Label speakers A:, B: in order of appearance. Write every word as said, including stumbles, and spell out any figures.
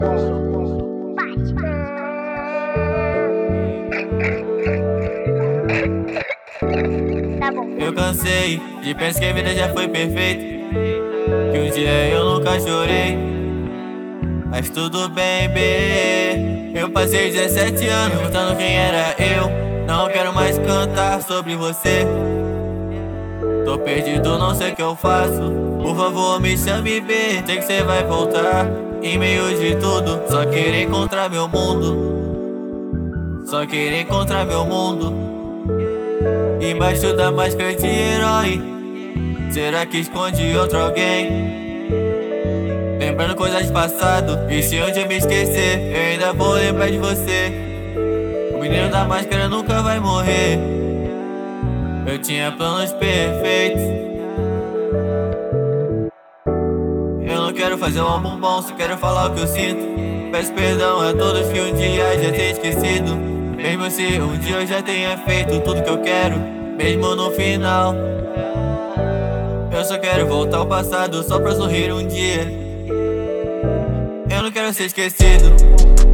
A: Tá bom.
B: Eu cansei de pensar que a vida já foi perfeita, que um dia eu nunca chorei. Mas tudo bem, bê. Eu passei dezessete anos perguntando quem era eu. Não quero mais cantar sobre você. Tô perdido, não sei o que eu faço. Por favor, me chame B. Sei que cê vai voltar. Em meio de tudo, só querer encontrar meu mundo. Só querer encontrar meu mundo. Embaixo da máscara de herói, será que esconde outro alguém? Lembrando coisas do passado, e se um dia me esquecer, eu ainda vou lembrar de você. O menino da máscara nunca vai morrer. Eu tinha planos perfeitos. Eu não quero fazer um álbum bom, só quero falar o que eu sinto. Peço perdão a todos que um dia já tenha esquecido. Mesmo se um dia eu já tenha feito tudo que eu quero, mesmo no final, eu só quero voltar ao passado só pra sorrir um dia. Eu não quero ser esquecido.